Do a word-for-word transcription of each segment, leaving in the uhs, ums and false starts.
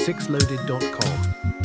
six loaded dot com.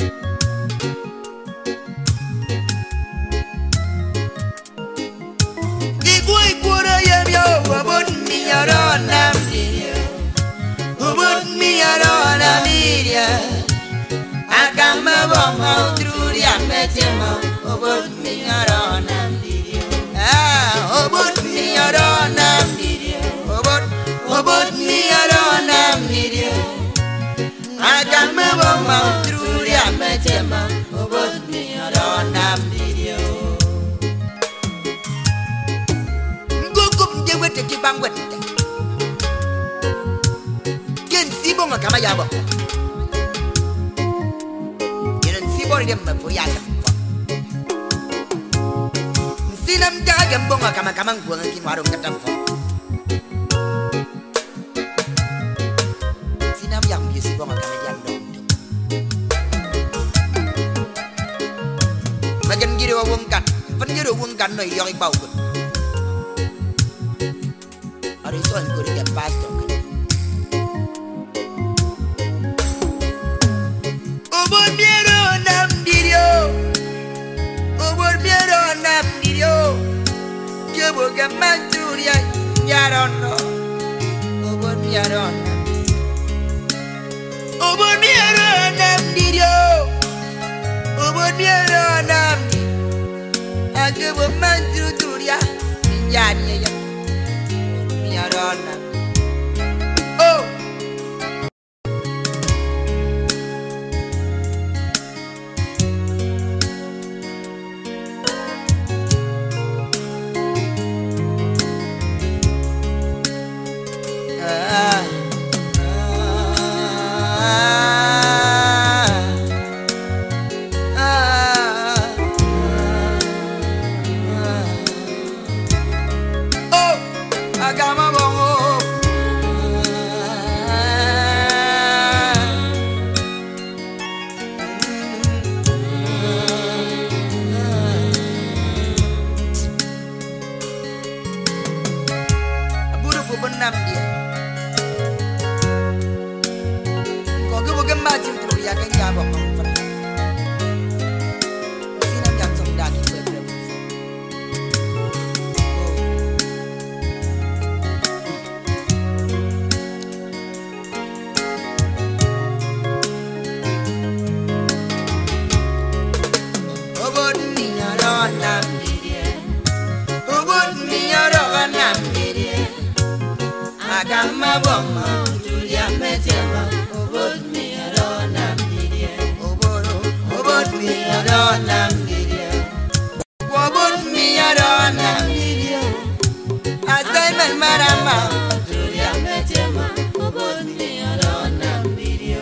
Kama yabo yenen sibori dem ma fo yaya sinam jaga mbonga kama kama ngwanga ki waro katam fo sinam yang bi sibonga kama jando magan giri wa wongkan fan giri wongkan no yoy bawu ari so an ko ri pasto Obor miero nam dirio, obor miero nam dirio, kebo gamanturia yarono, obor miero nam, obor miero nam dirio, obor miero nam, akebo manturia yanya miero nam, oh. Benam dia. Kau ke bukan macam tu ya kan ya bapa. Sinam yang sedang kita berbuat. Obot ni orang nam dia. Obot ni orang nam dia. Agama boma Julia metema obot mi arona midia oboro obot mi arona midia obot mi arona midia azai man marama Julia metema obot mi arona midia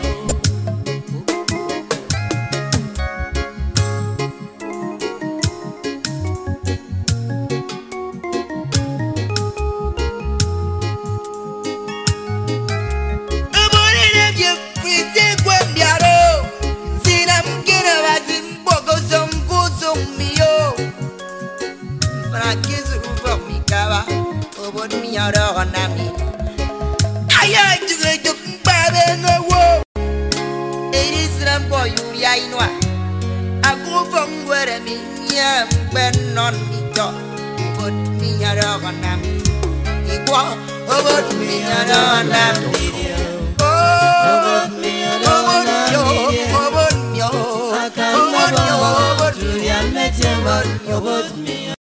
obot mi arona mi aya juga juk babe ngowo eri sram boy ya inwa aku fongwere mi nyam benon mi to obot mi arona mi igwa obot mi arona mi obot mi arona mi obot mi obot mi obot mi obot mi